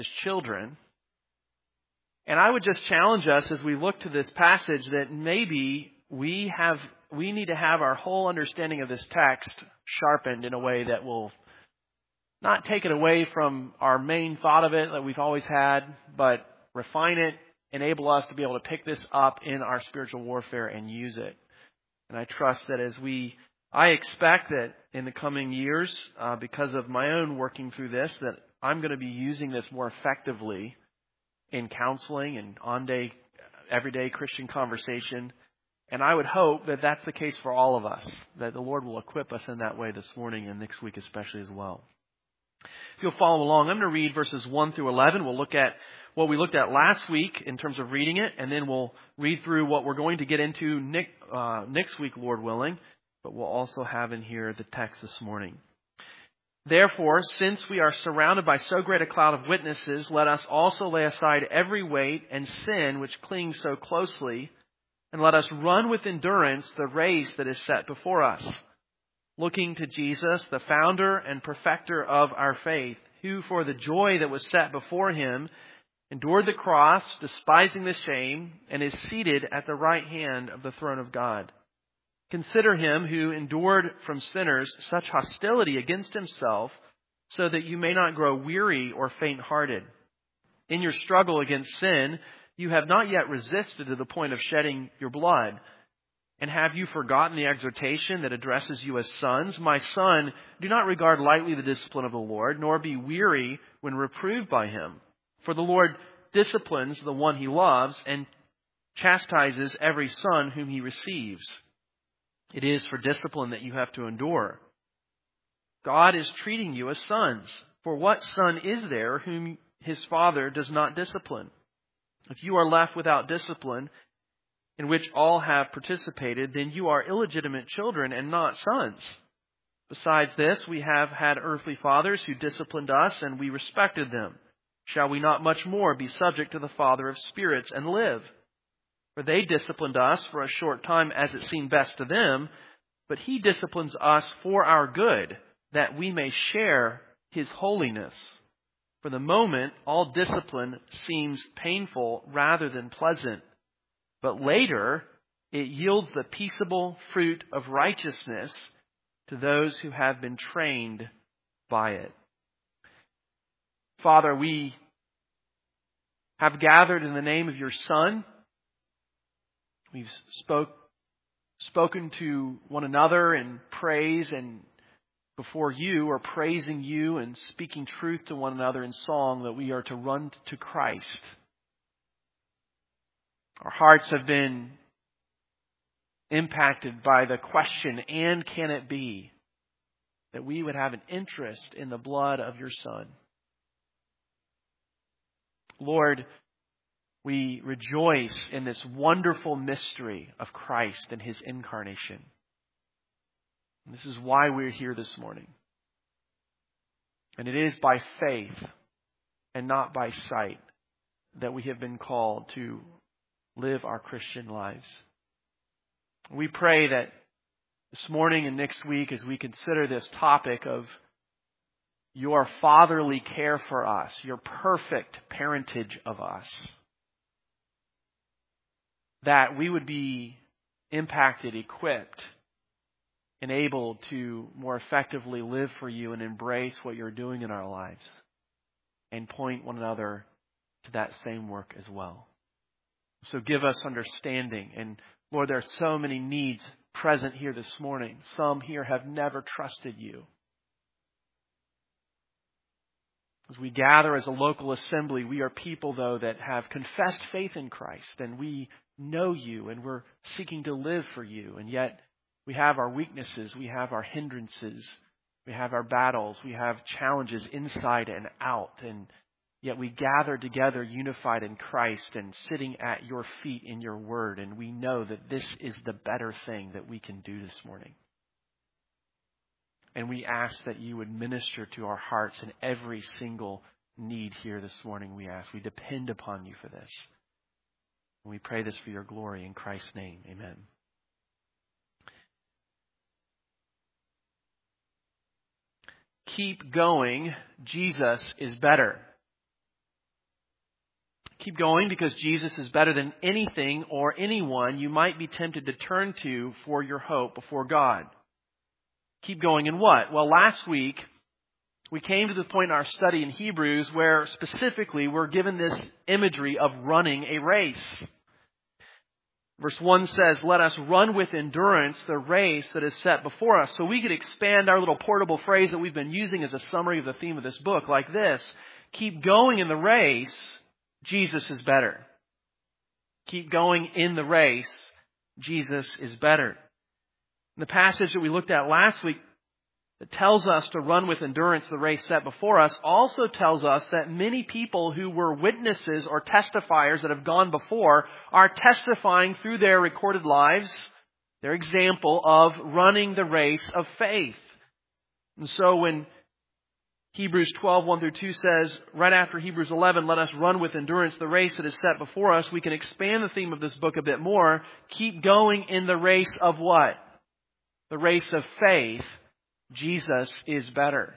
His children. And I would just challenge us as we look to this passage that maybe we need to have our whole understanding of this text sharpened in a way that will not take it away from our main thought of it that we've always had, but refine it, enable us to be able to pick this up in our spiritual warfare and use it. And I trust that I expect that in the coming years, because of my own working through this, that I'm going to be using this more effectively in counseling and everyday Christian conversation. And I would hope that that's the case for all of us, that the Lord will equip us in that way this morning and next week especially as well. If you'll follow along, I'm going to read verses 1 through 11. We'll look at what we looked at last week in terms of reading it, and then we'll read through what we're going to get into next week, Lord willing. But we'll also have in here the text this morning. Therefore, since we are surrounded by so great a cloud of witnesses, let us also lay aside every weight and sin which clings so closely, and let us run with endurance the race that is set before us, looking to Jesus, the founder and perfecter of our faith, who for the joy that was set before him endured the cross, despising the shame, and is seated at the right hand of the throne of God. Consider him who endured from sinners such hostility against himself, so that you may not grow weary or faint-hearted. In your struggle against sin, you have not yet resisted to the point of shedding your blood. And have you forgotten the exhortation that addresses you as sons? My son, do not regard lightly the discipline of the Lord, nor be weary when reproved by him. For the Lord disciplines the one he loves and chastises every son whom he receives. It is for discipline that you have to endure. God is treating you as sons. For what son is there whom his father does not discipline? If you are left without discipline, in which all have participated, then you are illegitimate children and not sons. Besides this, we have had earthly fathers who disciplined us, and we respected them. Shall we not much more be subject to the Father of spirits and live? For they disciplined us for a short time as it seemed best to them, but he disciplines us for our good, that we may share his holiness. For the moment, all discipline seems painful rather than pleasant, but later it yields the peaceable fruit of righteousness to those who have been trained by it. Father, we have gathered in the name of your Son. We've spoken to one another in praise and before you, or praising you and speaking truth to one another in song, that we are to run to Christ. Our hearts have been impacted by the question, and can it be that we would have an interest in the blood of your Son? Lord, we rejoice in this wonderful mystery of Christ and his incarnation. And this is why we're here this morning. And it is by faith and not by sight that we have been called to live our Christian lives. We pray that this morning and next week, as we consider this topic of your fatherly care for us, your perfect parentage of us, that we would be impacted, equipped, and able to more effectively live for you and embrace what you're doing in our lives and point one another to that same work as well. So give us understanding. And Lord, there are so many needs present here this morning. Some here have never trusted you. As we gather as a local assembly, we are people, though, that have confessed faith in Christ, and we know you, and we're seeking to live for you. And yet we have our weaknesses, we have our hindrances, we have our battles, we have challenges inside and out, and yet we gather together unified in Christ and sitting at your feet in your word, and we know that this is the better thing that we can do this morning. And we ask that you would minister to our hearts in every single need here this morning, we ask. We depend upon you for this. And we pray this for your glory in Christ's name. Amen. Keep going. Jesus is better. Keep going because Jesus is better than anything or anyone you might be tempted to turn to for your hope before God. Keep going in what? Well, last week we came to the point in our study in Hebrews where specifically we're given this imagery of running a race. Verse 1 says, "Let us run with endurance the race that is set before us." So we could expand our little portable phrase that we've been using as a summary of the theme of this book like this: keep going in the race, Jesus is better. Keep going in the race, Jesus is better. The passage that we looked at last week that tells us to run with endurance the race set before us also tells us that many people who were witnesses or testifiers that have gone before are testifying through their recorded lives, their example of running the race of faith. And so when Hebrews 12, 1 through 2 says, right after Hebrews 11, "Let us run with endurance the race that is set before us," we can expand the theme of this book a bit more. Keep going in the race of what? The race of faith. Jesus is better.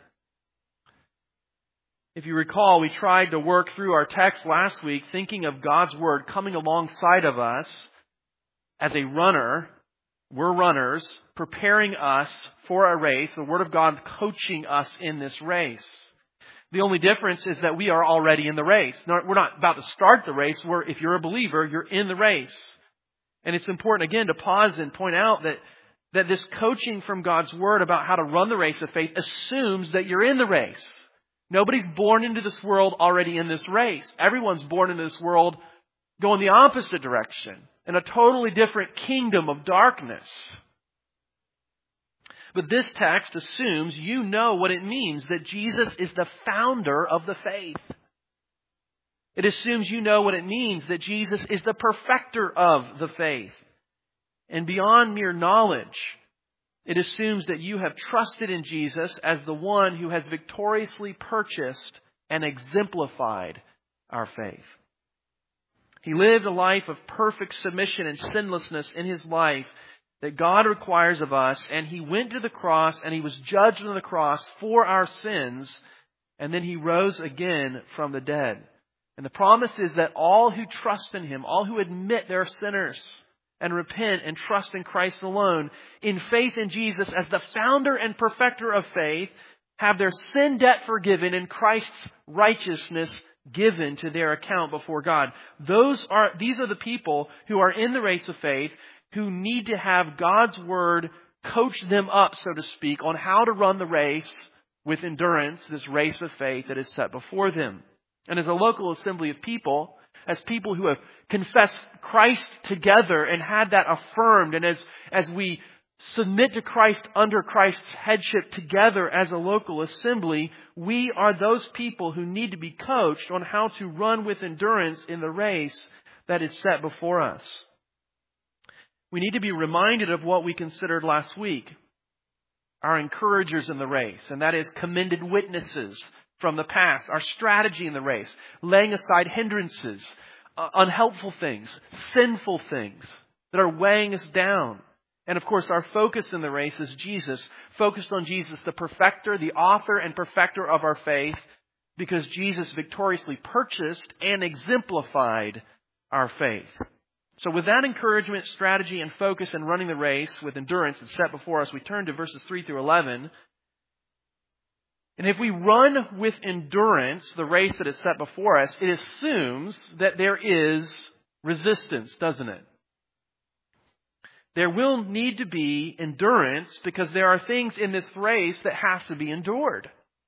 If you recall, we tried to work through our text last week thinking of God's Word coming alongside of us as a runner. We're runners, preparing us for a race. The Word of God coaching us in this race. The only difference is that we are already in the race. We're not about to start the race. If you're a believer, you're in the race. And it's important, again, to pause and point out that this coaching from God's Word about how to run the race of faith assumes that you're in the race. Nobody's born into this world already in this race. Everyone's born into this world going the opposite direction, in a totally different kingdom of darkness. But this text assumes you know what it means that Jesus is the founder of the faith. It assumes you know what it means that Jesus is the perfecter of the faith. And beyond mere knowledge, it assumes that you have trusted in Jesus as the one who has victoriously purchased and exemplified our faith. He lived a life of perfect submission and sinlessness in His life that God requires of us. And He went to the cross and He was judged on the cross for our sins. And then He rose again from the dead. And the promise is that all who trust in Him, all who admit they're sinners and repent and trust in Christ alone, in faith in Jesus as the founder and perfecter of faith, have their sin debt forgiven and Christ's righteousness given to their account before God. These are the people who are in the race of faith, who need to have God's Word coach them up, so to speak, on how to run the race with endurance, this race of faith that is set before them. And as a local assembly of people, as people who have confessed Christ together and had that affirmed, and as we submit to Christ under Christ's headship together as a local assembly, we are those people who need to be coached on how to run with endurance in the race that is set before us. We need to be reminded of what we considered last week, our encouragers in the race, and that is commended witnesses from the past, our strategy in the race, laying aside hindrances, unhelpful things, sinful things that are weighing us down. And of course, our focus in the race is Jesus, focused on Jesus, the perfecter, the author and perfecter of our faith, because Jesus victoriously purchased and exemplified our faith. So with that encouragement, strategy, and focus in running the race with endurance that's set before us, we turn to verses 3 through 11. And if we run with endurance the race that is set before us, it assumes that there is resistance, doesn't it? There will need to be endurance because there are things in this race that have to be endured.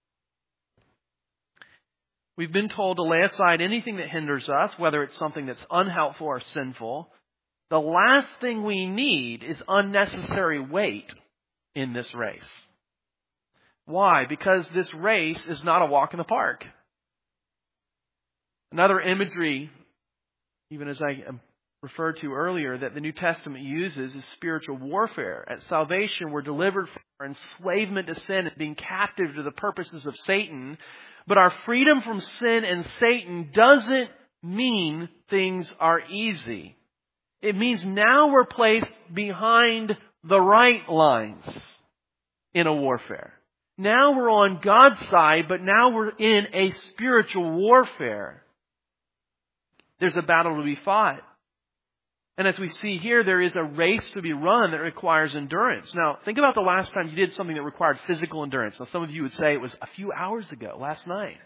We've been told to lay aside anything that hinders us, whether it's something that's unhelpful or sinful. The last thing we need is unnecessary weight in this race. Why? Because this race is not a walk in the park. Another imagery, even as I referred to earlier, that the New Testament uses is spiritual warfare. At salvation, we're delivered from our enslavement to sin and being captive to the purposes of Satan. But our freedom from sin and Satan doesn't mean things are easy. It means now we're placed behind the right lines in a warfare. Now we're on God's side, but now we're in a spiritual warfare. There's a battle to be fought. And as we see here, there is a race to be run that requires endurance. Now, think about the last time you did something that required physical endurance. Now, some of you would say it was a few hours ago, last night,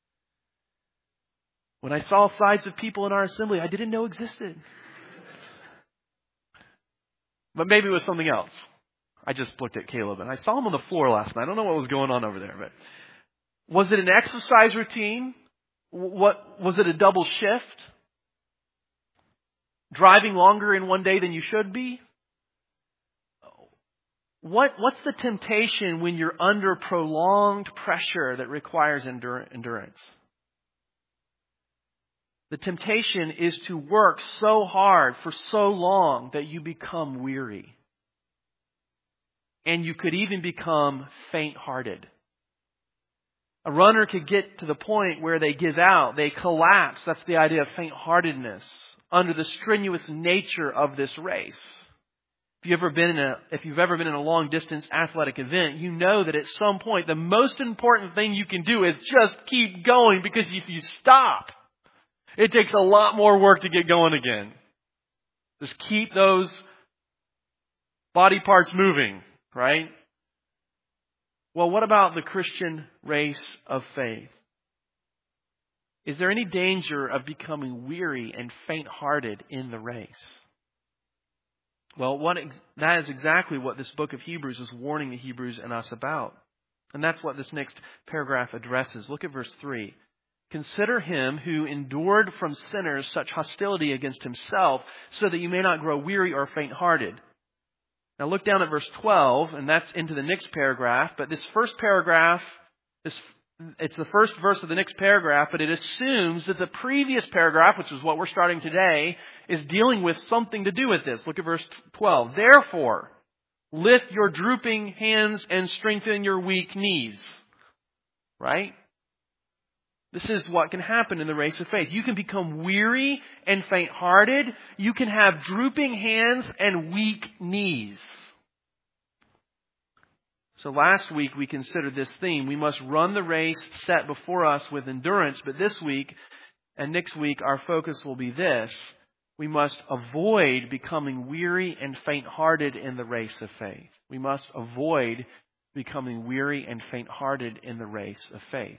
when I saw sides of people in our assembly I didn't know existed. But maybe it was something else. I just looked at Caleb and I saw him on the floor last night. I don't know what was going on over there, but was it an exercise routine? Was it a double shift? Driving longer in one day than you should be? What's the temptation when you're under prolonged pressure that requires endurance? The temptation is to work so hard for so long that you become weary. And you could even become faint-hearted. A runner could get to the point where they give out, they collapse. That's the idea of faint-heartedness under the strenuous nature of this race. If you've ever been in a long-distance athletic event, you know that at some point the most important thing you can do is just keep going, because if you stop, it takes a lot more work to get going again. Just keep those body parts moving, right? Well, what about the Christian race of faith? Is there any danger of becoming weary and faint-hearted in the race? Well, that is exactly what this book of Hebrews is warning the Hebrews and us about. And that's what this next paragraph addresses. Look at verse 3. Consider him who endured from sinners such hostility against himself, so that you may not grow weary or faint-hearted. Now look down at verse 12, and that's into the next paragraph. But this first paragraph, it's the first verse of the next paragraph, but it assumes that the previous paragraph, which is what we're starting today, is dealing with something to do with this. Look at verse 12. Therefore, lift your drooping hands and strengthen your weak knees. Right? This is what can happen in the race of faith. You can become weary and faint-hearted. You can have drooping hands and weak knees. So last week we considered this theme. We must run the race set before us with endurance. But this week and next week our focus will be this. We must avoid becoming weary and faint-hearted in the race of faith. We must avoid becoming weary and faint-hearted in the race of faith.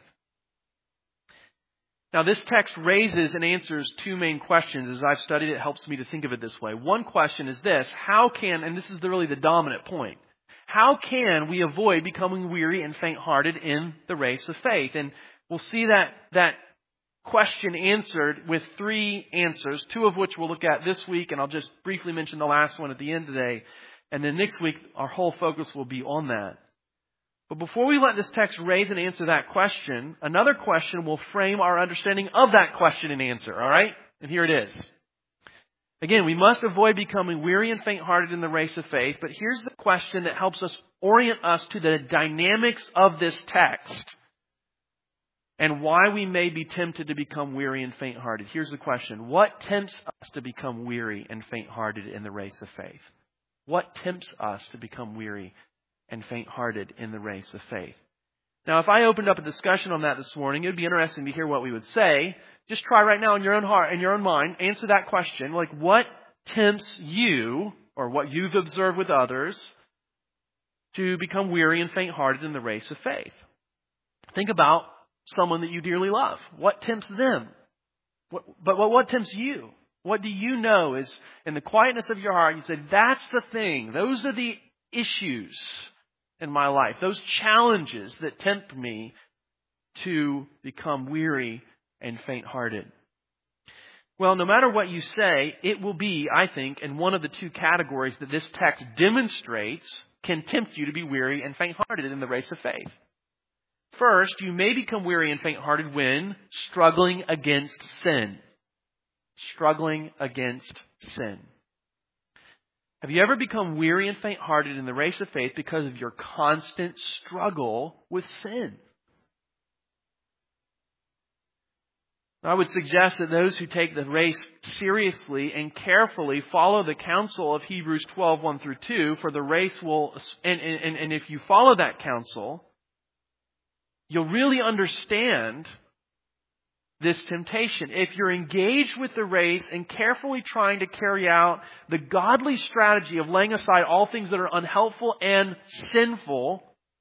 Now, this text raises and answers two main questions. As I've studied, it helps me to think of it this way. One question is this: how can, and this is really the dominant point, how can we avoid becoming weary and faint-hearted in the race of faith? And we'll see that question answered with three answers, two of which we'll look at this week, and I'll just briefly mention the last one at the end today. And then next week, our whole focus will be on that. But before we let this text raise and answer that question, another question will frame our understanding of that question and answer, all right? And here it is. Again, we must avoid becoming weary and faint-hearted in the race of faith, but here's the question that helps us orient us to the dynamics of this text and why we may be tempted to become weary and faint-hearted. Here's the question: what tempts us to become weary and faint-hearted in the race of faith? What tempts us to become weary and faint-hearted in the race of faith? Now, if I opened up a discussion on that this morning, it would be interesting to hear what we would say. Just try right now in your own heart, in your own mind, answer that question. Like, what tempts you, or what you've observed with others, to become weary and faint-hearted in the race of faith? Think about someone that you dearly love. What tempts them? What tempts you? What do you know is, in the quietness of your heart, you say, that's the thing. Those are the issues in my life, those challenges that tempt me to become weary and faint-hearted. Well, no matter what you say, it will be, I think, in one of the two categories that this text demonstrates can tempt you to be weary and faint-hearted in the race of faith. First, you may become weary and faint-hearted when struggling against sin. Struggling against sin. Have you ever become weary and faint-hearted in the race of faith because of your constant struggle with sin? I would suggest that those who take the race seriously and carefully follow the counsel of Hebrews 12, 1 through 2, for the race will, and if you follow that counsel, you'll really understand this temptation. If you're engaged with the race and carefully trying to carry out the godly strategy of laying aside all things that are unhelpful and sinful,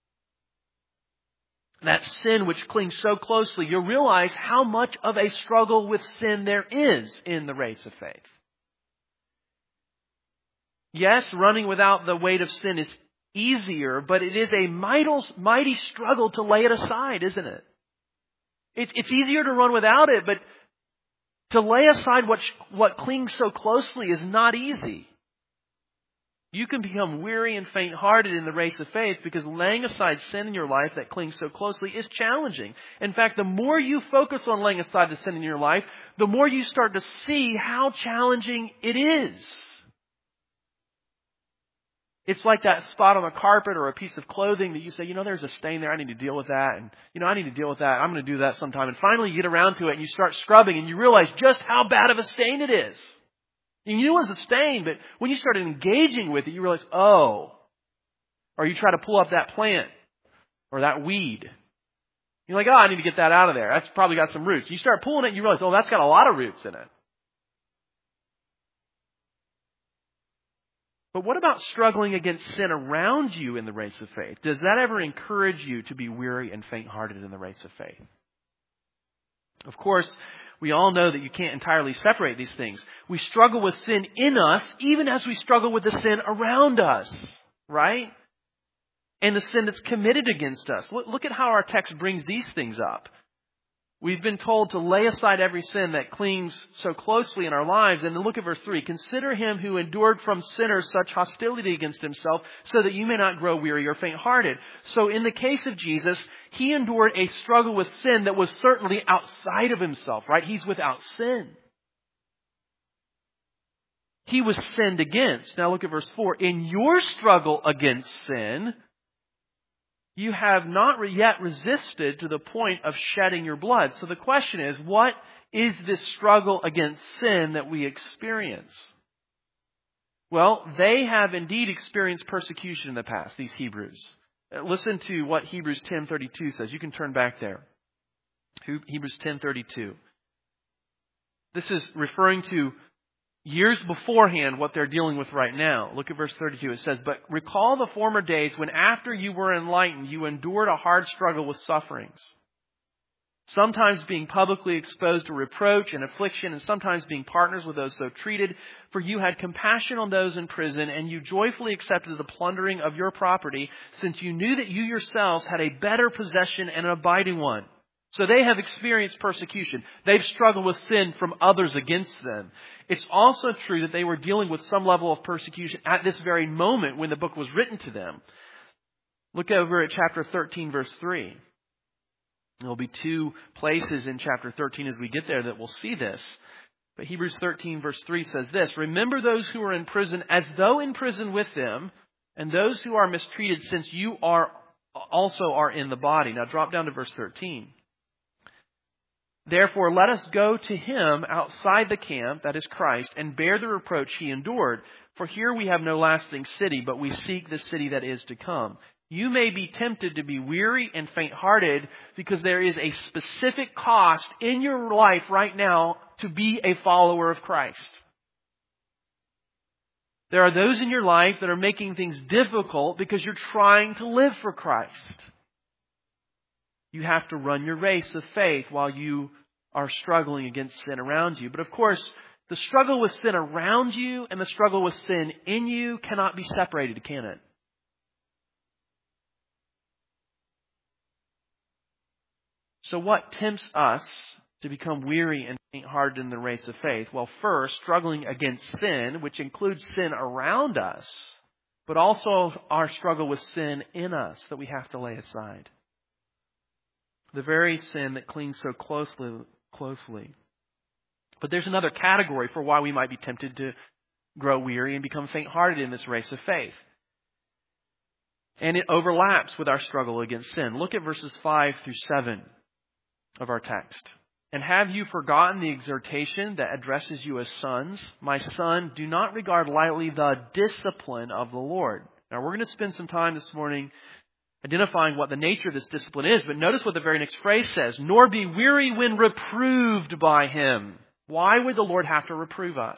that sin which clings so closely, you'll realize how much of a struggle with sin there is in the race of faith. Yes, running without the weight of sin is easier, but it is a mighty struggle to lay it aside, isn't it? It's easier to run without it, but to lay aside what clings so closely is not easy. You can become weary and faint-hearted in the race of faith because laying aside sin in your life that clings so closely is challenging. In fact, the more you focus on laying aside the sin in your life, the more you start to see how challenging it is. It's like that spot on a carpet or a piece of clothing that you say, there's a stain there. I need to deal with that. And, I need to deal with that. I'm going to do that sometime. And finally you get around to it and you start scrubbing and you realize just how bad of a stain it is. You knew it was a stain, but when you started engaging with it, you realize, or you try to pull up that plant or that weed. You're like, I need to get that out of there. That's probably got some roots. You start pulling it and you realize, that's got a lot of roots in it. But what about struggling against sin around you in the race of faith? Does that ever encourage you to be weary and faint-hearted in the race of faith? Of course, we all know that you can't entirely separate these things. We struggle with sin in us, even as we struggle with the sin around us, right? And the sin that's committed against us. Look at how our text brings these things up. We've been told to lay aside every sin that clings so closely in our lives. And then look at verse 3. Consider him who endured from sinners such hostility against himself, so that you may not grow weary or faint-hearted. So in the case of Jesus, he endured a struggle with sin that was certainly outside of himself, right? He's without sin. He was sinned against. Now look at verse 4. In your struggle against sin, you have not yet resisted to the point of shedding your blood. So the question is, what is this struggle against sin that we experience? Well, they have indeed experienced persecution in the past, these Hebrews. Listen to what Hebrews 10:32 says. You can turn back there. Hebrews 10:32. This is referring to years beforehand what they're dealing with right now. Look at verse 32. It says, but recall the former days when after you were enlightened, you endured a hard struggle with sufferings. Sometimes being publicly exposed to reproach and affliction, and sometimes being partners with those so treated. For you had compassion on those in prison, and you joyfully accepted the plundering of your property, since you knew that you yourselves had a better possession and an abiding one. So they have experienced persecution. They've struggled with sin from others against them. It's also true that they were dealing with some level of persecution at this very moment when the book was written to them. Look over at chapter 13, verse 3. There'll be two places in chapter 13 as we get there that will see this. But Hebrews 13, verse 3 says this, remember those who are in prison as though in prison with them, and those who are mistreated, since you also are in the body. Now drop down to verse 13. Therefore, let us go to him outside the camp, that is Christ, and bear the reproach he endured. For here we have no lasting city, but we seek the city that is to come. You may be tempted to be weary and faint-hearted because there is a specific cost in your life right now to be a follower of Christ. There are those in your life that are making things difficult because you're trying to live for Christ. You have to run your race of faith while you are struggling against sin around you. But of course, the struggle with sin around you and the struggle with sin in you cannot be separated, can it? So what tempts us to become weary and faint-hearted in the race of faith? Well, first, struggling against sin, which includes sin around us, but also our struggle with sin in us that we have to lay aside. The very sin that clings so closely. But there's another category for why we might be tempted to grow weary and become faint-hearted in this race of faith. And it overlaps with our struggle against sin. Look at verses 5 through 7 of our text. And have you forgotten the exhortation that addresses you as sons? My son, do not regard lightly the discipline of the Lord. Now we're going to spend some time this morning identifying what the nature of this discipline is. But notice what the very next phrase says, nor be weary when reproved by Him. Why would the Lord have to reprove us?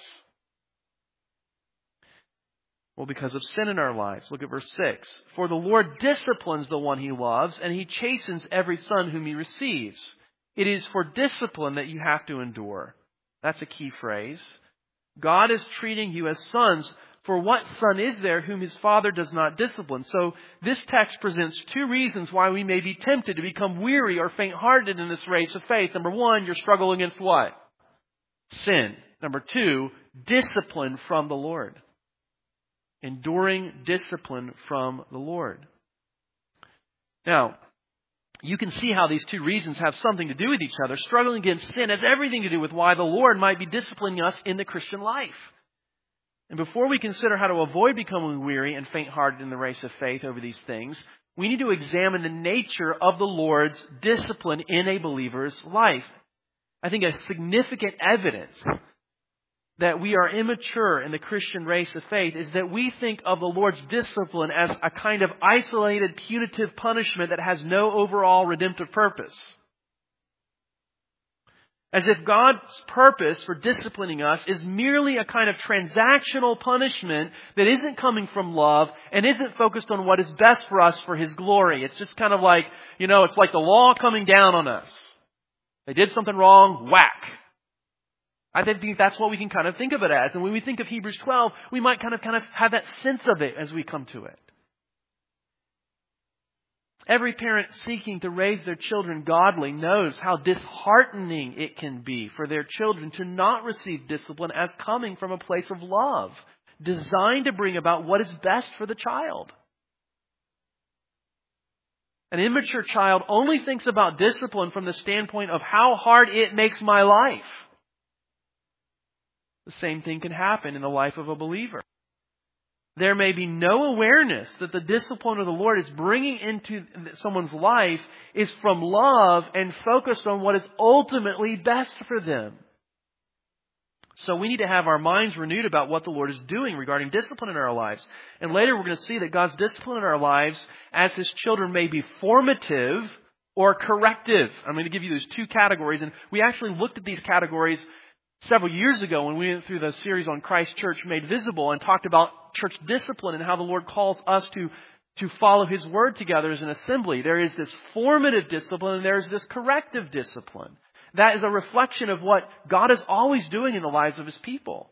Well, because of sin in our lives. Look at verse 6. For the Lord disciplines the one He loves, and He chastens every son whom He receives. It is for discipline that you have to endure. That's a key phrase. God is treating you as sons. For what son is there whom his father does not discipline? So this text presents two reasons why we may be tempted to become weary or faint-hearted in this race of faith. Number one, you're struggling against what? Sin. Number two, discipline from the Lord. Enduring discipline from the Lord. Now, you can see how these two reasons have something to do with each other. Struggling against sin has everything to do with why the Lord might be disciplining us in the Christian life. And before we consider how to avoid becoming weary and faint-hearted in the race of faith over these things, we need to examine the nature of the Lord's discipline in a believer's life. I think a significant evidence that we are immature in the Christian race of faith is that we think of the Lord's discipline as a kind of isolated, punitive punishment that has no overall redemptive purpose. As if God's purpose for disciplining us is merely a kind of transactional punishment that isn't coming from love and isn't focused on what is best for us for His glory. It's just kind of like, it's like the law coming down on us. They did something wrong, whack. I think that's what we can kind of think of it as. And when we think of Hebrews 12, we might kind of have that sense of it as we come to it. Every parent seeking to raise their children godly knows how disheartening it can be for their children to not receive discipline as coming from a place of love, designed to bring about what is best for the child. An immature child only thinks about discipline from the standpoint of how hard it makes my life. The same thing can happen in the life of a believer. There may be no awareness that the discipline of the Lord is bringing into someone's life is from love and focused on what is ultimately best for them. So we need to have our minds renewed about what the Lord is doing regarding discipline in our lives. And later we're going to see that God's discipline in our lives as His children may be formative or corrective. I'm going to give you those two categories. And we actually looked at these categories several years ago when we went through the series on Christ Church Made Visible and talked about church discipline and how the Lord calls us to follow His Word together as an assembly. There is this formative discipline and there is this corrective discipline. That is a reflection of what God is always doing in the lives of His people.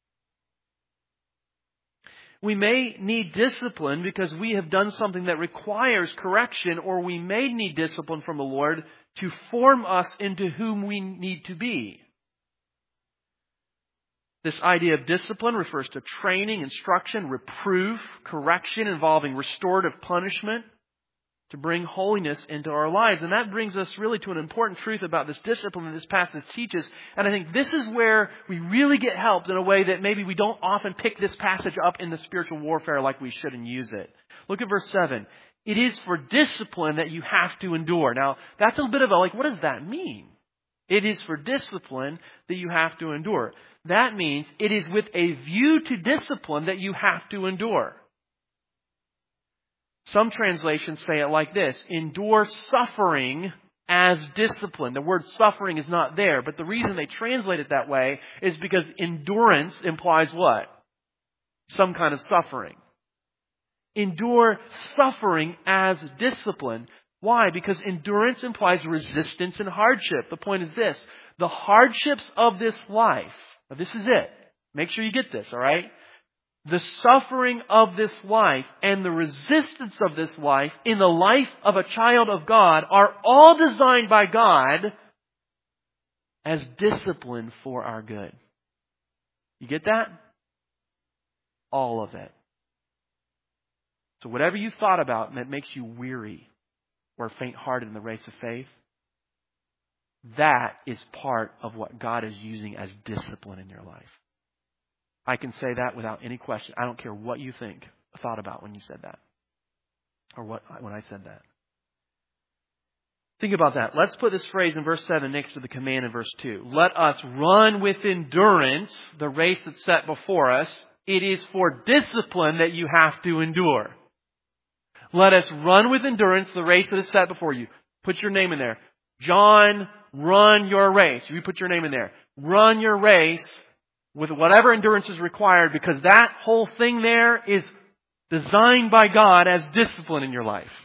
We may need discipline because we have done something that requires correction, or we may need discipline from the Lord to form us into whom we need to be. This idea of discipline refers to training, instruction, reproof, correction involving restorative punishment to bring holiness into our lives. And that brings us really to an important truth about this discipline that this passage teaches. And I think this is where we really get helped in a way that maybe we don't often pick this passage up in the spiritual warfare like we should and use it. Look at verse 7. It is for discipline that you have to endure. Now, that's a bit of what does that mean? It is for discipline that you have to endure. That means it is with a view to discipline that you have to endure. Some translations say it like this: endure suffering as discipline. The word suffering is not there, but the reason they translate it that way is because endurance implies what? Some kind of suffering. Endure suffering as discipline. Why? Because endurance implies resistance and hardship. The point is this: the hardships of this life, now this is it. Make sure you get this, all right? The suffering of this life and the resistance of this life in the life of a child of God are all designed by God as discipline for our good. You get that? All of it. So whatever you thought about that makes you weary or faint-hearted in the race of faith, that is part of what God is using as discipline in your life. I can say that without any question. I don't care what you thought about when you said that. Or when I said that. Think about that. Let's put this phrase in verse 7 next to the command in verse 2. Let us run with endurance the race that's set before us. It is for discipline that you have to endure. Let us run with endurance the race that is set before you. Put your name in there. John, run your race. You put your name in there. Run your race with whatever endurance is required, because that whole thing there is designed by God as discipline in your life.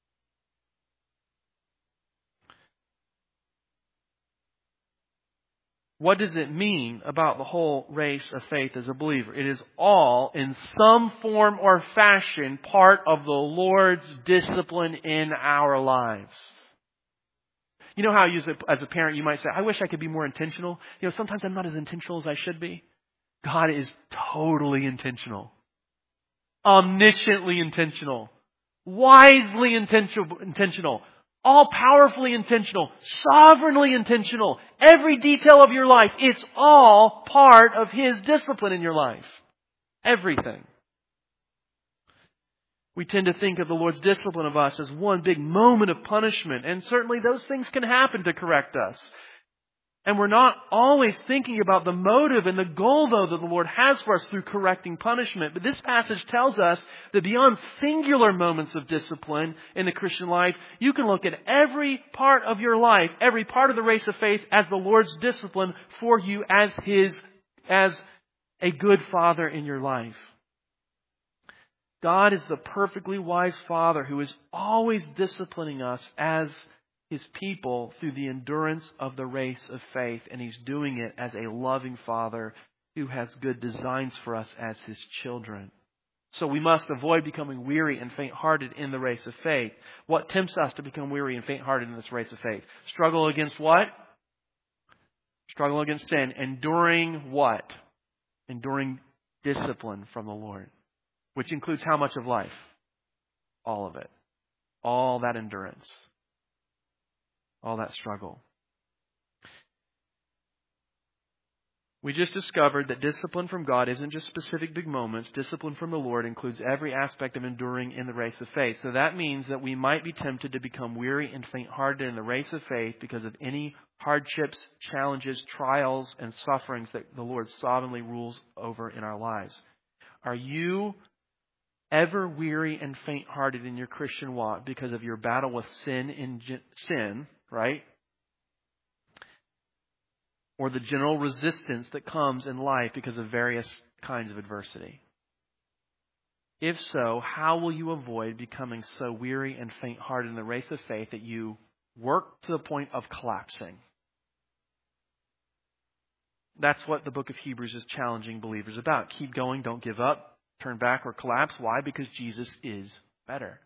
What does it mean about the whole race of faith as a believer? It is all, in some form or fashion, part of the Lord's discipline in our lives. You know how as a parent you might say, I wish I could be more intentional. You know, sometimes I'm not as intentional as I should be. God is totally intentional. Omnisciently intentional. Wisely intentional. All-powerfully intentional. Sovereignly intentional. Every detail of your life, it's all part of His discipline in your life. Everything. We tend to think of the Lord's discipline of us as one big moment of punishment. And certainly those things can happen to correct us. And we're not always thinking about the motive and the goal, though, that the Lord has for us through correcting punishment. But this passage tells us that beyond singular moments of discipline in the Christian life, you can look at every part of your life, every part of the race of faith, as the Lord's discipline for you as a good Father in your life. God is the perfectly wise Father who is always disciplining us as His people through the endurance of the race of faith. And He's doing it as a loving Father who has good designs for us as His children. So we must avoid becoming weary and faint-hearted in the race of faith. What tempts us to become weary and faint-hearted in this race of faith? Struggle against what? Struggle against sin. Enduring what? Enduring discipline from the Lord. Which includes how much of life? All of it. All that endurance. All that struggle. We just discovered that discipline from God isn't just specific big moments. Discipline from the Lord includes every aspect of enduring in the race of faith. So that means that we might be tempted to become weary and faint-hearted in the race of faith because of any hardships, challenges, trials, and sufferings that the Lord sovereignly rules over in our lives. Are you ever weary and faint-hearted in your Christian walk because of your battle with sin, right? Or the general resistance that comes in life because of various kinds of adversity? If so, how will you avoid becoming so weary and faint-hearted in the race of faith that you work to the point of collapsing? That's what the book of Hebrews is challenging believers about. Keep going, don't give up. Turn back or collapse. Why? Because Jesus is better.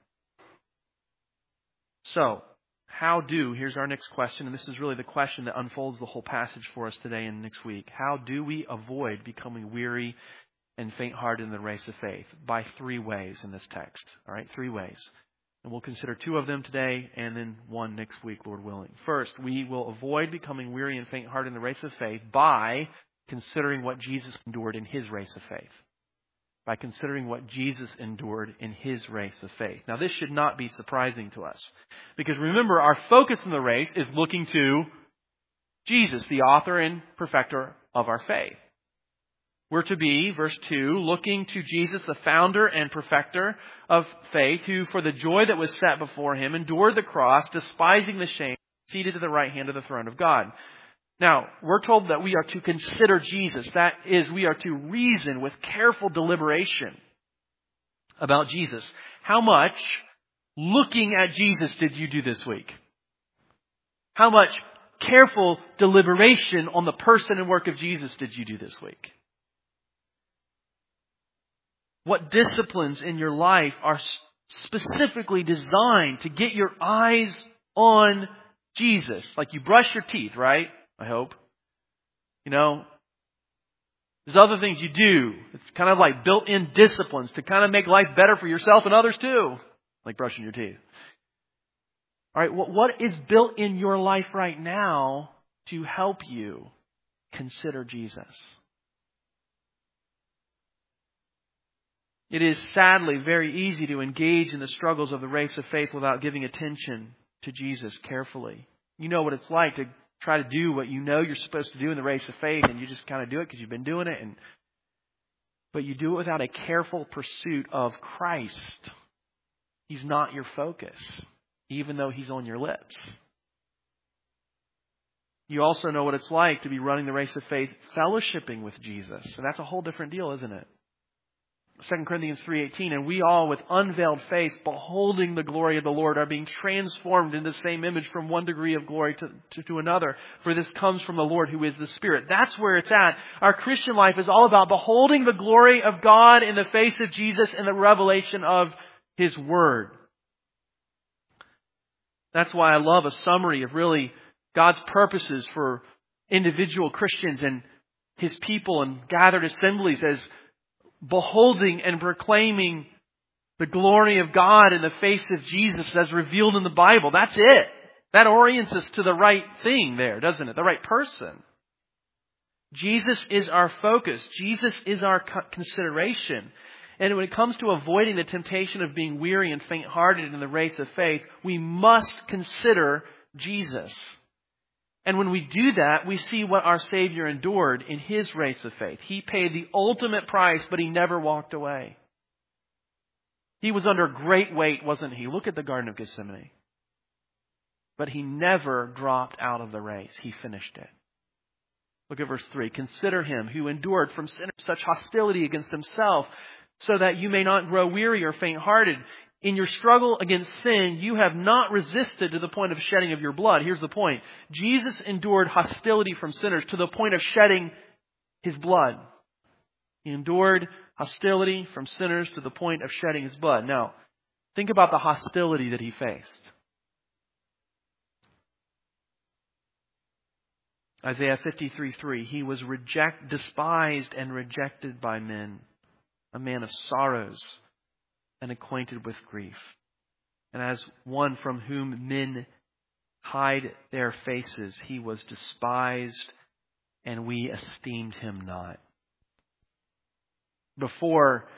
So, here's our next question, and this is really the question that unfolds the whole passage for us today and next week. How do we avoid becoming weary and faint-hearted in the race of faith? By 3 ways in this text. All right, 3 ways. And we'll consider 2 of them today and then 1 next week, Lord willing. First, we will avoid becoming weary and faint-hearted in the race of faith by considering what Jesus endured in His race of faith. By considering what Jesus endured in His race of faith. Now, this should not be surprising to us. Because remember, our focus in the race is looking to Jesus, the author and perfecter of our faith. We're to be, verse 2, looking to Jesus, the founder and perfecter of faith, who for the joy that was set before Him endured the cross, despising the shame, seated at the right hand of the throne of God. Now, we're told that we are to consider Jesus. That is, we are to reason with careful deliberation about Jesus. How much looking at Jesus did you do this week? How much careful deliberation on the person and work of Jesus did you do this week? What disciplines in your life are specifically designed to get your eyes on Jesus? Like you brush your teeth, right? I hope. You know, there's other things you do. It's kind of like built-in disciplines to kind of make life better for yourself and others too. Like brushing your teeth. All right, what is built in your life right now to help you consider Jesus? It is sadly very easy to engage in the struggles of the race of faith without giving attention to Jesus carefully. You know what it's like to try to do what you know you're supposed to do in the race of faith, and you just kind of do it because you've been doing it. But you do it without a careful pursuit of Christ. He's not your focus, even though He's on your lips. You also know what it's like to be running the race of faith, fellowshipping with Jesus. And that's a whole different deal, isn't it? 2 Corinthians 3:18, and we all with unveiled face, beholding the glory of the Lord, are being transformed in the same image from one degree of glory to another. For this comes from the Lord who is the Spirit. That's where it's at. Our Christian life is all about beholding the glory of God in the face of Jesus and the revelation of His Word. That's why I love a summary of really God's purposes for individual Christians and His people and gathered assemblies as beholding and proclaiming the glory of God in the face of Jesus as revealed in the Bible. That's it. That orients us to the right thing there, doesn't it? The right person. Jesus is our focus. Jesus is our consideration. And when it comes to avoiding the temptation of being weary and faint-hearted in the race of faith, we must consider Jesus. And when we do that, we see what our Savior endured in His race of faith. He paid the ultimate price, but He never walked away. He was under great weight, wasn't He? Look at the Garden of Gethsemane. But He never dropped out of the race. He finished it. Look at verse 3. Consider Him who endured from sinners such hostility against Himself, so that you may not grow weary or faint-hearted. In your struggle against sin, you have not resisted to the point of shedding of your blood. Here's the point. Jesus endured hostility from sinners to the point of shedding His blood. He endured hostility from sinners to the point of shedding His blood. Now, think about the hostility that He faced. Isaiah 53:3, He was despised and rejected by men, a man of sorrows and acquainted with grief. And as one from whom men hide their faces, He was despised, and we esteemed Him not. Before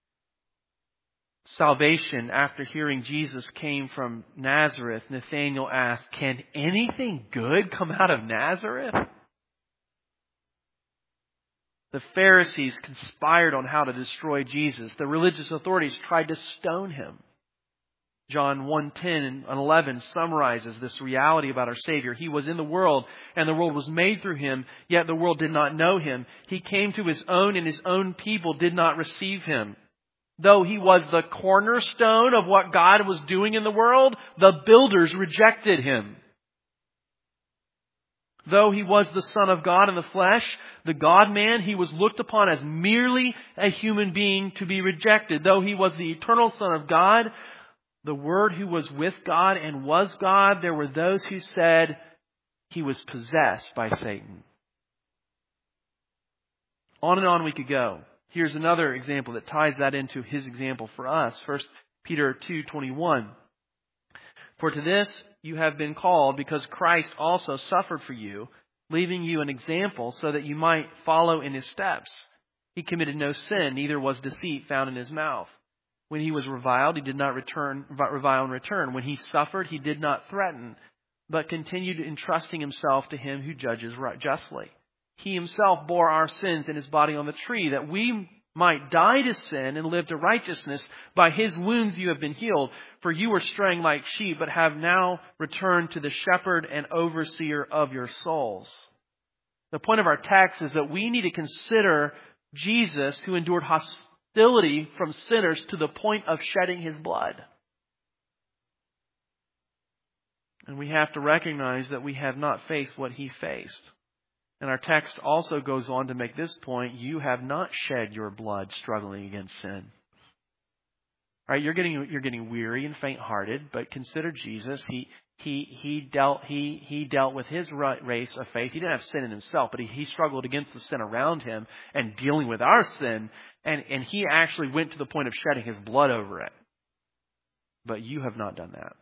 salvation, after hearing Jesus came from Nazareth, Nathanael asked, can anything good come out of Nazareth? The Pharisees conspired on how to destroy Jesus. The religious authorities tried to stone Him. John 1:10 and 11 summarizes this reality about our Savior. He was in the world, and the world was made through Him, yet the world did not know Him. He came to His own, and His own people did not receive Him. Though He was the cornerstone of what God was doing in the world, the builders rejected Him. Though He was the Son of God in the flesh, the God-man, He was looked upon as merely a human being to be rejected. Though He was the eternal Son of God, the Word who was with God and was God, there were those who said He was possessed by Satan. On and on we could go. Here's another example that ties that into His example for us. 1 Peter 2:21. For to this you have been called, because Christ also suffered for you, leaving you an example so that you might follow in His steps. He committed no sin, neither was deceit found in His mouth. When He was reviled, He did not revile in return. When He suffered, He did not threaten, but continued entrusting Himself to Him who judges justly. He Himself bore our sins in His body on the tree, that we might die to sin and live to righteousness. By His wounds you have been healed. For you were straying like sheep, but have now returned to the shepherd and overseer of your souls. The point of our text is that we need to consider Jesus, who endured hostility from sinners to the point of shedding His blood. And we have to recognize that we have not faced what He faced. And our text also goes on to make this point: you have not shed your blood struggling against sin. All right, you're getting weary and faint-hearted, but consider Jesus. He dealt with His race of faith. He didn't have sin in Himself, but he struggled against the sin around Him and dealing with our sin. And He actually went to the point of shedding His blood over it. But you have not done that.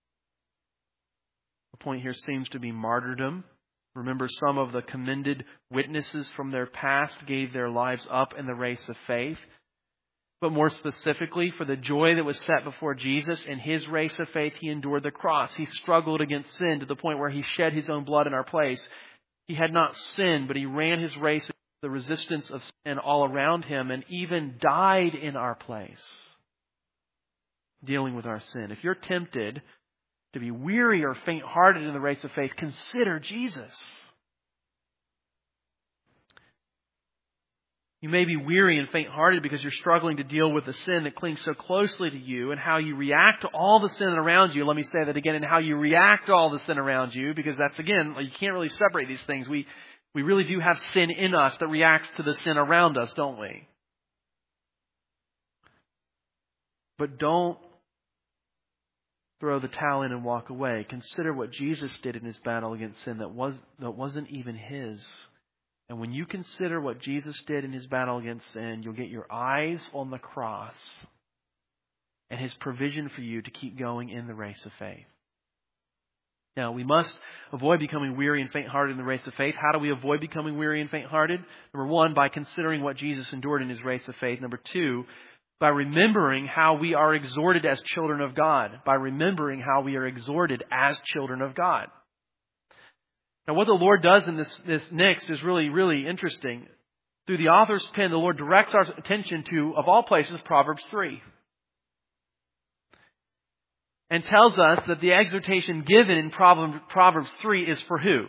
The point here seems to be martyrdom. Remember, some of the commended witnesses from their past gave their lives up in the race of faith. But more specifically, for the joy that was set before Jesus in His race of faith, He endured the cross. He struggled against sin to the point where He shed His own blood in our place. He had not sinned, but He ran His race against the resistance of sin all around Him and even died in our place. dealing with our sin. If you're tempted to be weary or faint-hearted in the race of faith, consider Jesus. You may be weary and faint-hearted because you're struggling to deal with the sin that clings so closely to you and how you react to all the sin around you. Let me say that again, and how you react to all the sin around you, because that's, again, you can't really separate these things. We really do have sin in us that reacts to the sin around us, don't we? But don't throw the towel in and walk away. Consider what Jesus did in His battle against sin that wasn't even His. And when you consider what Jesus did in His battle against sin, you'll get your eyes on the cross and His provision for you to keep going in the race of faith. Now, we must avoid becoming weary and faint-hearted in the race of faith. How do we avoid becoming weary and faint-hearted? Number one, by considering what Jesus endured in His race of faith. Number two, by remembering how we are exhorted as children of God. By remembering how we are exhorted as children of God. Now, what the Lord does in this next is really, really interesting. Through the author's pen, the Lord directs our attention to, of all places, Proverbs 3. And tells us that the exhortation given in Proverbs 3 is for who?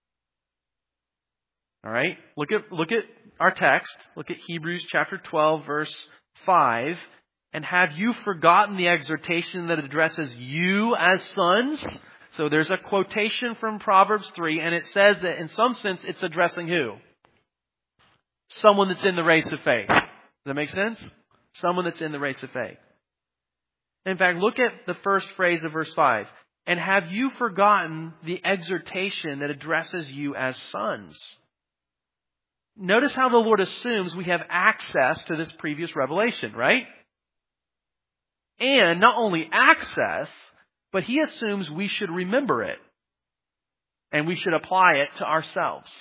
All right? Look at our text. Look at Hebrews chapter 12, verse 5. And have you forgotten the exhortation that addresses you as sons? So there's a quotation from Proverbs 3, and it says that in some sense it's addressing who? Someone that's in the race of faith. Does that make sense? Someone that's in the race of faith. In fact, look at the first phrase of verse 5. And have you forgotten the exhortation that addresses you as sons? Notice how the Lord assumes we have access to this previous revelation, right? And not only access, but He assumes we should remember it. And we should apply it to ourselves.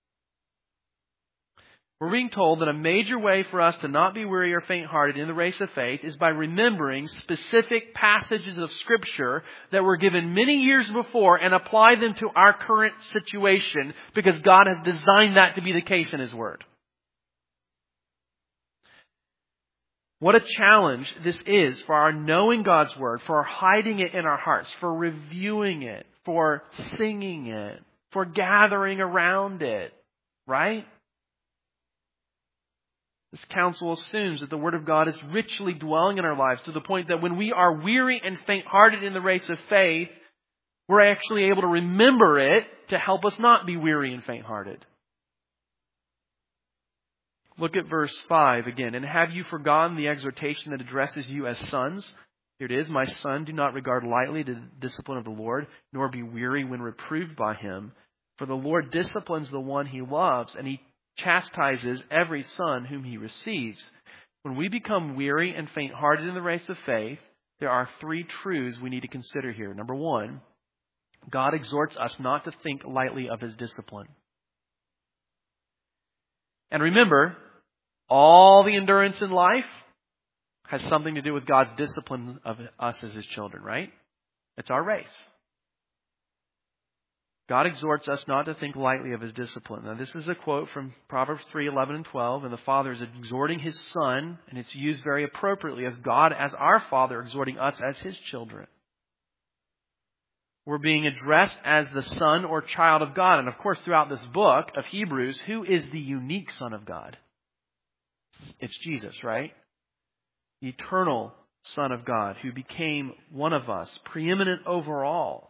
We're being told that a major way for us to not be weary or faint-hearted in the race of faith is by remembering specific passages of Scripture that were given many years before and apply them to our current situation, because God has designed that to be the case in His Word. What a challenge this is for our knowing God's Word, for our hiding it in our hearts, for reviewing it, for singing it, for gathering around it, right? This counsel assumes that the Word of God is richly dwelling in our lives to the point that when we are weary and faint-hearted in the race of faith, we're actually able to remember it to help us not be weary and faint-hearted. Look at verse 5 again. And have you forgotten the exhortation that addresses you as sons? Here it is. My son, do not regard lightly the discipline of the Lord, nor be weary when reproved by Him. For the Lord disciplines the one He loves, and He chastises every son whom He receives. When we become weary and faint-hearted in the race of faith, there are three truths we need to consider here. Number one, God exhorts us not to think lightly of His discipline. And remember, all the endurance in life has something to do with God's discipline of us as His children, right? It's our race. God exhorts us not to think lightly of His discipline. Now, this is a quote from Proverbs 3, 11 and 12, and the Father is exhorting His Son, and it's used very appropriately as God, as our Father, exhorting us as His children. We're being addressed as the son or child of God. And of course, throughout this book of Hebrews, who is the unique Son of God? It's Jesus, right? The eternal Son of God who became one of us, preeminent over all.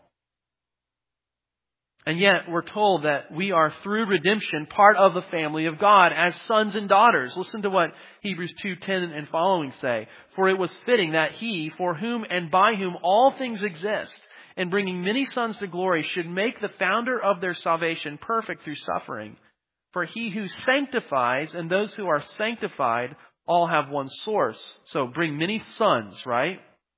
And yet we're told that we are, through redemption, part of the family of God as sons and daughters. Listen to what Hebrews 2:10 and following say. For it was fitting that He, for whom and by whom all things exist, and bringing many sons to glory, should make the founder of their salvation perfect through suffering. For He who sanctifies and those who are sanctified all have one source. So bring many sons, right,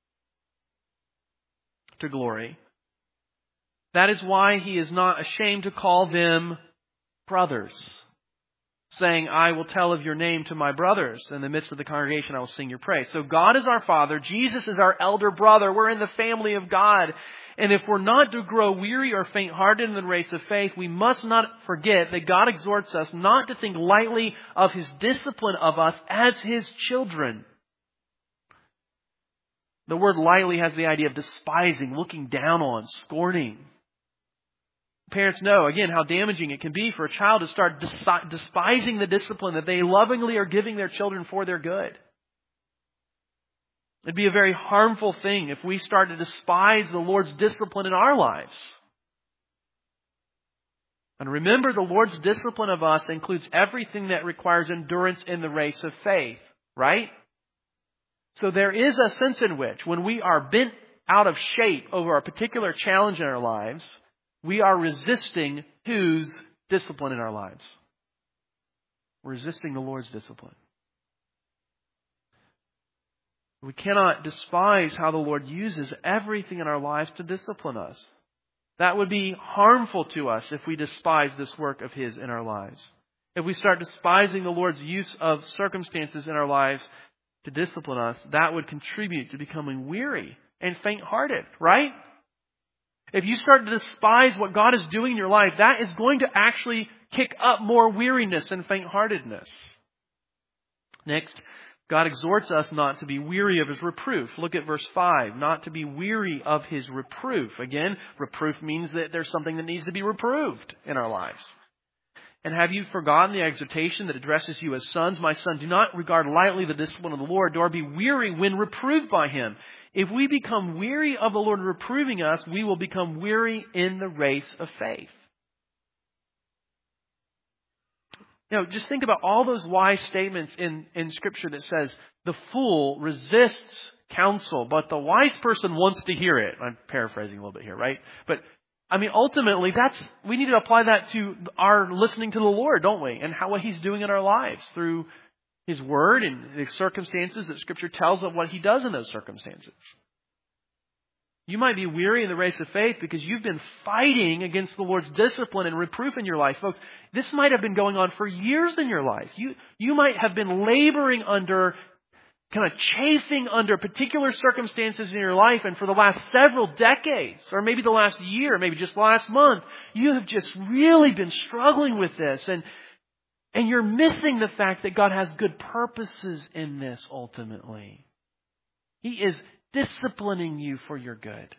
to glory. That is why He is not ashamed to call them brothers, saying, I will tell of your name to my brothers. In the midst of the congregation, I will sing your praise. So God is our Father. Jesus is our elder brother. We're in the family of God. And if we're not to grow weary or faint-hearted in the race of faith, we must not forget that God exhorts us not to think lightly of His discipline of us as His children. The word lightly has the idea of despising, looking down on, scorning. Parents know, again, how damaging it can be for a child to start despising the discipline that they lovingly are giving their children for their good. It'd be a very harmful thing if we start to despise the Lord's discipline in our lives. And remember, the Lord's discipline of us includes everything that requires endurance in the race of faith, right? So there is a sense in which when we are bent out of shape over a particular challenge in our lives, we are resisting whose discipline in our lives? We're resisting the Lord's discipline. We cannot despise how the Lord uses everything in our lives to discipline us. That would be harmful to us if we despise this work of His in our lives. If we start despising the Lord's use of circumstances in our lives to discipline us, that would contribute to becoming weary and faint-hearted, right? If you start to despise what God is doing in your life, that is going to actually kick up more weariness and faint-heartedness. Next, God exhorts us not to be weary of His reproof. Look at verse 5. Not to be weary of His reproof. Again, reproof means that there's something that needs to be reproved in our lives. And have you forgotten the exhortation that addresses you as sons? My son, do not regard lightly the discipline of the Lord, nor be weary when reproved by Him. If we become weary of the Lord reproving us, we will become weary in the race of faith. Just think about all those wise statements in Scripture that says, the fool resists counsel, but the wise person wants to hear it. I'm paraphrasing a little bit here, right? But, ultimately, we need to apply that to our listening to the Lord, don't we? And what He's doing in our lives through His Word and the circumstances that Scripture tells of what He does in those circumstances. You might be weary in the race of faith because you've been fighting against the Lord's discipline and reproof in your life. Folks, this might have been going on for years in your life. You might have been laboring under, kind of chafing under particular circumstances in your life, and for the last several decades, or maybe the last year, maybe just last month, you have just really been struggling with this, and you're missing the fact that God has good purposes in this ultimately. He is disciplining you for your good.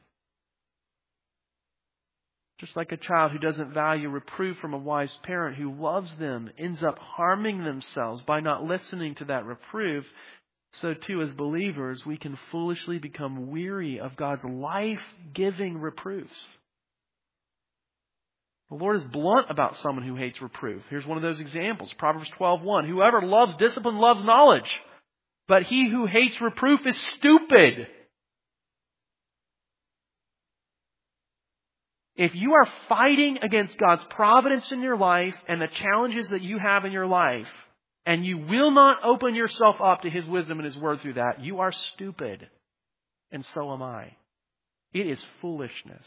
Just like a child who doesn't value reproof from a wise parent who loves them ends up harming themselves by not listening to that reproof, so too as believers we can foolishly become weary of God's life-giving reproofs. The Lord is blunt about someone who hates reproof. Here's one of those examples. Proverbs 12:1. Whoever loves discipline loves knowledge, but he who hates reproof is stupid. If you are fighting against God's providence in your life and the challenges that you have in your life, and you will not open yourself up to His wisdom and His Word through that, you are stupid. And so am I. It is foolishness.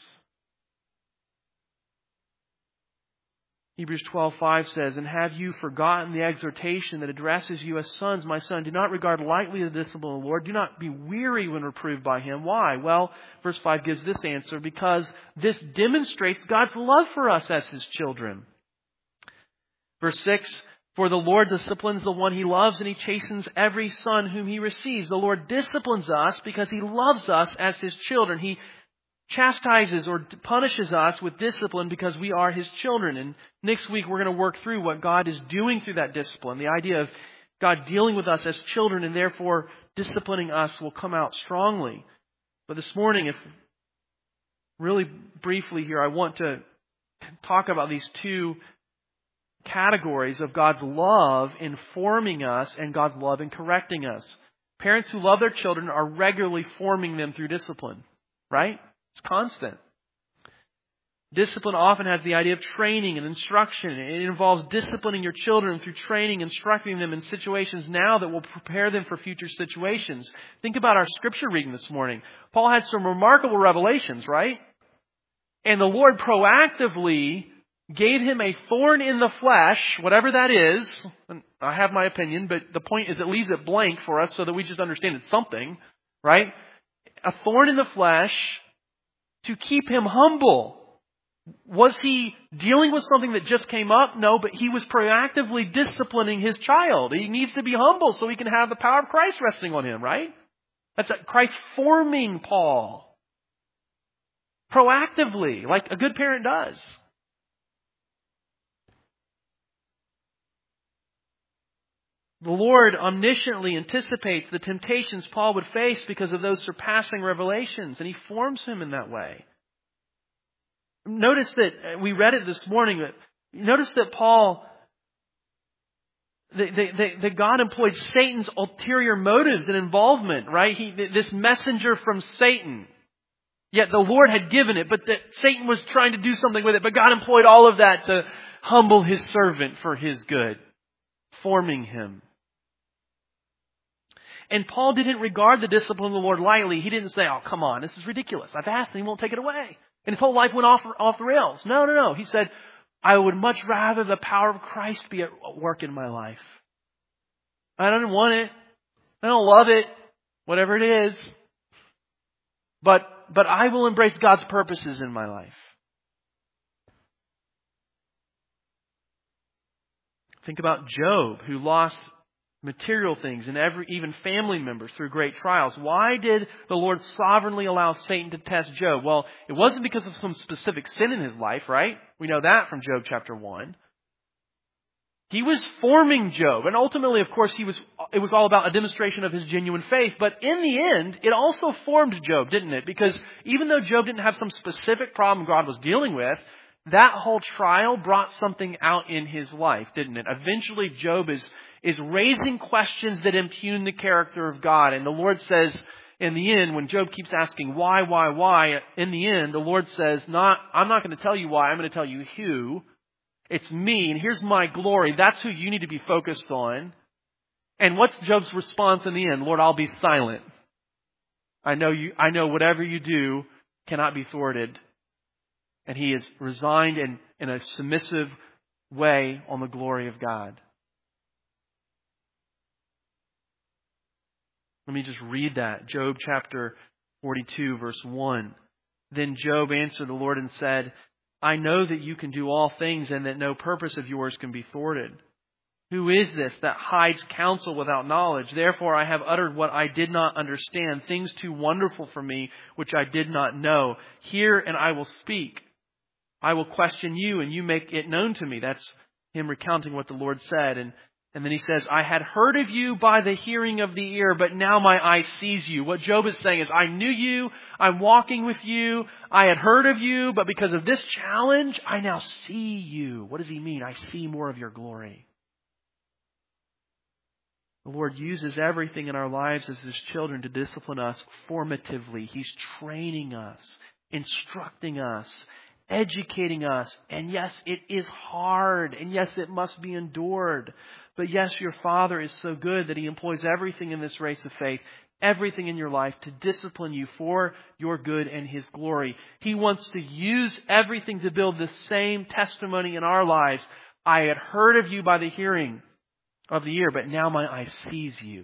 Hebrews 12:5 says, and have you forgotten the exhortation that addresses you as sons? My son, do not regard lightly the discipline of the Lord. Do not be weary when reproved by Him. Why? Well, verse 5 gives this answer, because this demonstrates God's love for us as His children. Verse 6, for the Lord disciplines the one He loves, and He chastens every son whom He receives. The Lord disciplines us because He loves us as His children. He chastises or punishes us with discipline because we are His children. And next week we're going to work through what God is doing through that discipline. The idea of God dealing with us as children and therefore disciplining us will come out strongly. But this morning, if really briefly here, I want to talk about these two categories of God's love informing us and God's love in correcting us. Parents who love their children are regularly forming them through discipline, right? It's constant. Discipline often has the idea of training and instruction. It involves disciplining your children through training, instructing them in situations now that will prepare them for future situations. Think about our scripture reading this morning. Paul had some remarkable revelations, right? And the Lord proactively gave him a thorn in the flesh, whatever that is. And I have my opinion, but the point is it leaves it blank for us so that we just understand it's something, right? A thorn in the flesh to keep him humble. Was he dealing with something that just came up? No, but he was proactively disciplining his child. He needs to be humble so he can have the power of Christ resting on him, right? That's Christ forming Paul proactively, like a good parent does. The Lord omnisciently anticipates the temptations Paul would face because of those surpassing revelations, and He forms him in that way. Notice that, we read it this morning, but notice that Paul, that God employed Satan's ulterior motives and involvement, right? This messenger from Satan. Yet the Lord had given it, but that Satan was trying to do something with it. But God employed all of that to humble His servant for His good, forming him. And Paul didn't regard the discipline of the Lord lightly. He didn't say, oh, come on, this is ridiculous. I've asked and He won't take it away. And his whole life went off the rails. No. He said, I would much rather the power of Christ be at work in my life. I don't want it. I don't love it. Whatever it is. But I will embrace God's purposes in my life. Think about Job, who lost material things and even family members through great trials. Why did the Lord sovereignly allow Satan to test Job? Well, it wasn't because of some specific sin in his life, right? We know that from Job chapter 1. He was forming Job, and ultimately, of course, it was all about a demonstration of his genuine faith. But in the end, it also formed Job, didn't it? Because even though Job didn't have some specific problem God was dealing with, that whole trial brought something out in his life, didn't it? Eventually, Job is raising questions that impugn the character of God. And the Lord says, in the end, when Job keeps asking why, in the end, the Lord says, I'm not going to tell you why, I'm going to tell you who. It's me, and here's my glory. That's who you need to be focused on. And what's Job's response in the end? Lord, I'll be silent. I know whatever you do cannot be thwarted. And he is resigned in a submissive way on the glory of God. Let me just read that. Job chapter 42, verse 1. Then Job answered the Lord and said, I know that you can do all things and that no purpose of yours can be thwarted. Who is this that hides counsel without knowledge? Therefore I have uttered what I did not understand, things too wonderful for me, which I did not know. Hear and I will speak. I will question you and you make it known to me. That's him recounting what the Lord said. And then he says, I had heard of you by the hearing of the ear, but now my eye sees you. What Job is saying is, I knew you, I'm walking with you, I had heard of you, but because of this challenge, I now see you. What does he mean? I see more of your glory. The Lord uses everything in our lives as His children to discipline us formatively. He's training us, instructing us, educating us. And yes, it is hard. And yes, it must be endured. But yes, your Father is so good that He employs everything in this race of faith, everything in your life to discipline you for your good and His glory. He wants to use everything to build the same testimony in our lives. I had heard of you by the hearing of the ear, but now my eye sees you.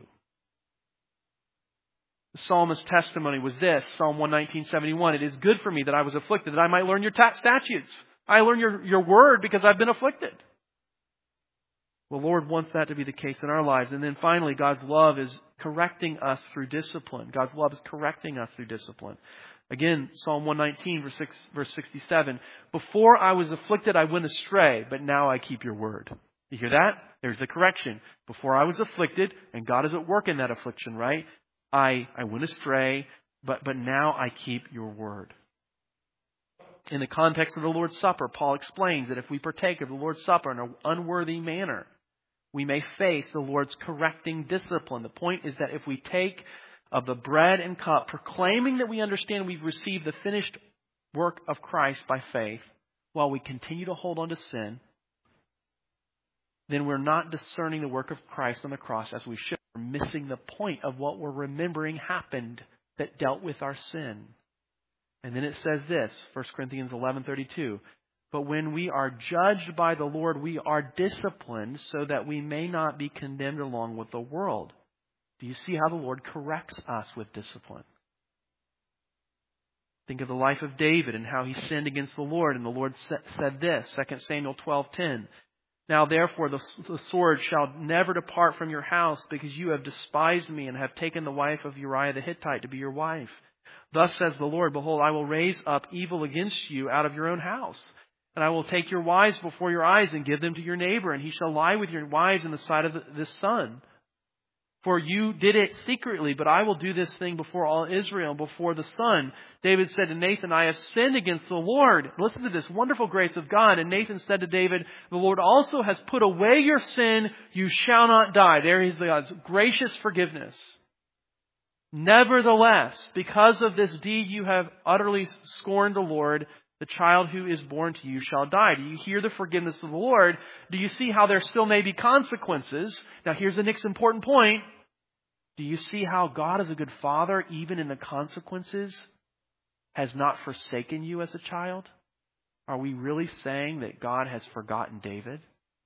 The psalmist's testimony was this, Psalm 119:71. It is good for me that I was afflicted, that I might learn your statutes. I learn your word because I've been afflicted. The Lord wants that to be the case in our lives. And then finally, God's love is correcting us through discipline. God's love is correcting us through discipline. Again, Psalm 119, verse 67. Before I was afflicted, I went astray, but now I keep your word. You hear that? There's the correction. Before I was afflicted, and God is at work in that affliction, right? I went astray, but now I keep your word. In the context of the Lord's Supper, Paul explains that if we partake of the Lord's Supper in an unworthy manner, we may face the Lord's correcting discipline. The point is that if we take of the bread and cup, proclaiming that we understand we've received the finished work of Christ by faith, while we continue to hold on to sin, then we're not discerning the work of Christ on the cross as we should. We're missing the point of what we're remembering happened that dealt with our sin. And then it says this, 1 Corinthians 11:32. But when we are judged by the Lord, we are disciplined so that we may not be condemned along with the world. Do you see how the Lord corrects us with discipline? Think of the life of David and how he sinned against the Lord. And the Lord said this, 2 Samuel 12:10. Now therefore the sword shall never depart from your house, because you have despised me and have taken the wife of Uriah the Hittite to be your wife. Thus says the Lord, behold, I will raise up evil against you out of your own house. And I will take your wives before your eyes and give them to your neighbor, and he shall lie with your wives in the sight of this son. For you did it secretly, but I will do this thing before all Israel, before the sun. David said to Nathan, I have sinned against the Lord. Listen to this wonderful grace of God. And Nathan said to David, the Lord also has put away your sin. You shall not die. There is God's gracious forgiveness. Nevertheless, because of this deed you have utterly scorned the Lord, the child who is born to you shall die. Do you hear the forgiveness of the Lord? Do you see how there still may be consequences? Now here's the next important point. Do you see how God is a good father, even in the consequences, has not forsaken you as a child? Are we really saying that God has forgotten David?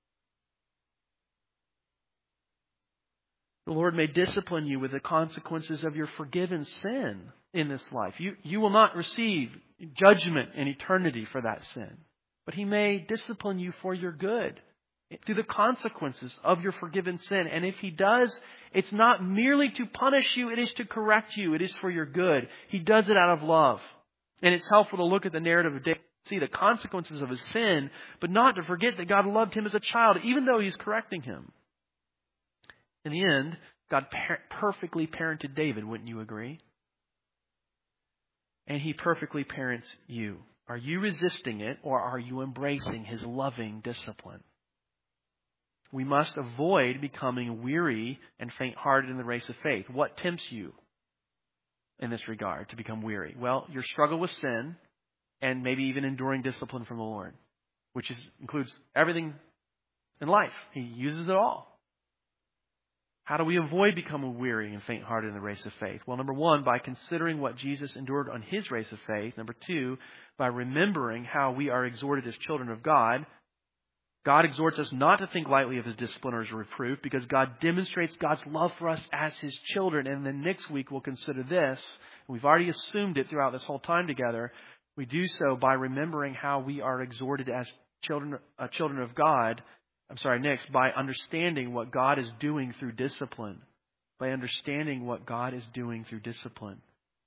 The Lord may discipline you with the consequences of your forgiven sin in this life. You will not receive judgment in eternity for that sin. But He may discipline you for your good through the consequences of your forgiven sin. And if He does, it's not merely to punish you, it is to correct you. It is for your good. He does it out of love. And it's helpful to look at the narrative of David, see the consequences of his sin, but not to forget that God loved him as a child, even though He's correcting him. In the end, God perfectly parented David, wouldn't you agree? And He perfectly parents you. Are you resisting it, or are you embracing His loving discipline? We must avoid becoming weary and faint-hearted in the race of faith. What tempts you in this regard to become weary? Well, your struggle with sin and maybe even enduring discipline from the Lord, which includes everything in life. He uses it all. How do we avoid becoming weary and faint-hearted in the race of faith? Well, number one, by considering what Jesus endured on His race of faith. Number two, by remembering how we are exhorted as children of God. God exhorts us not to think lightly of His discipline or His reproof, because God demonstrates God's love for us as His children. And then next week we'll consider this. We've already assumed it throughout this whole time together. We do so by remembering how we are exhorted as children of God. Next, by understanding what God is doing through discipline. By understanding what God is doing through discipline.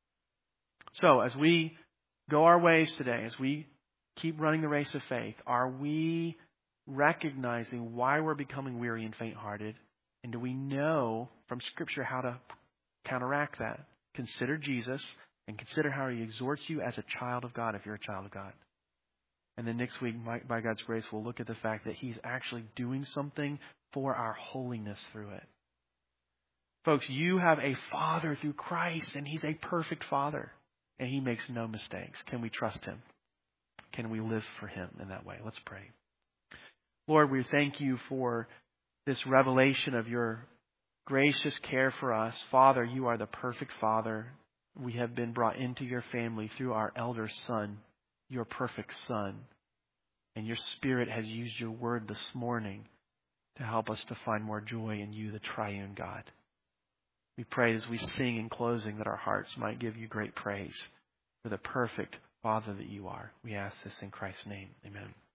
So, as we go our ways today, as we keep running the race of faith, are we recognizing why we're becoming weary and faint-hearted? And do we know from Scripture how to counteract that? Consider Jesus and consider how He exhorts you as a child of God if you're a child of God. And then next week, by God's grace, we'll look at the fact that He's actually doing something for our holiness through it. Folks, you have a Father through Christ, and He's a perfect Father. And He makes no mistakes. Can we trust Him? Can we live for Him in that way? Let's pray. Lord, we thank You for this revelation of Your gracious care for us. Father, You are the perfect Father. We have been brought into Your family through our elder Son, Your perfect Son. And Your Spirit has used Your word this morning to help us to find more joy in You, the triune God. We pray as we sing in closing that our hearts might give You great praise for the perfect Father that You are. We ask this in Christ's name. Amen.